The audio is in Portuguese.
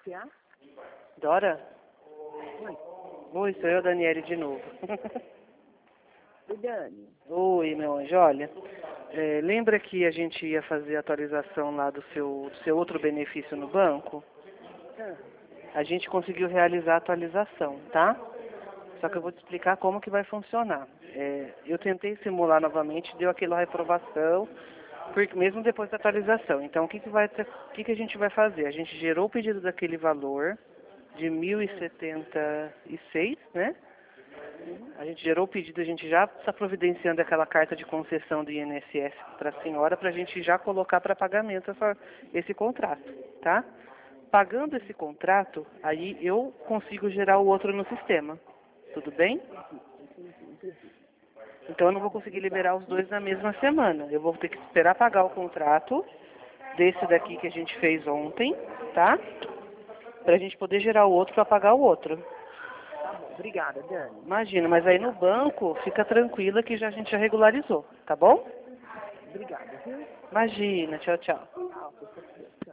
que é? Dora? Oi. Oi, sou eu, Daniele, de novo. Oi, Dani. Oi, meu anjo, olha, lembra que a gente ia fazer a atualização lá do seu outro benefício no banco? Ah, A gente conseguiu realizar a atualização, tá? Só que eu vou te explicar como que vai funcionar. Eu tentei simular novamente, deu aquela reprovação, porque mesmo depois da atualização. Então, o que a gente vai fazer? A gente gerou o pedido daquele valor de 1.076, né? A gente gerou o pedido, a gente já está providenciando aquela carta de concessão do INSS para a senhora, para a gente já colocar para pagamento esse contrato, tá? Pagando esse contrato, aí eu consigo gerar o outro no sistema. Tudo bem? Então eu não vou conseguir liberar os dois na mesma semana. Eu vou ter que esperar pagar o contrato desse daqui que a gente fez ontem, tá? Pra gente poder gerar o outro para pagar o outro. tá bom. Obrigada, Dani. Imagina, mas aí no banco, fica tranquila que a gente já regularizou, tá bom? Obrigada, viu? Imagina, tchau, tchau. Tchau,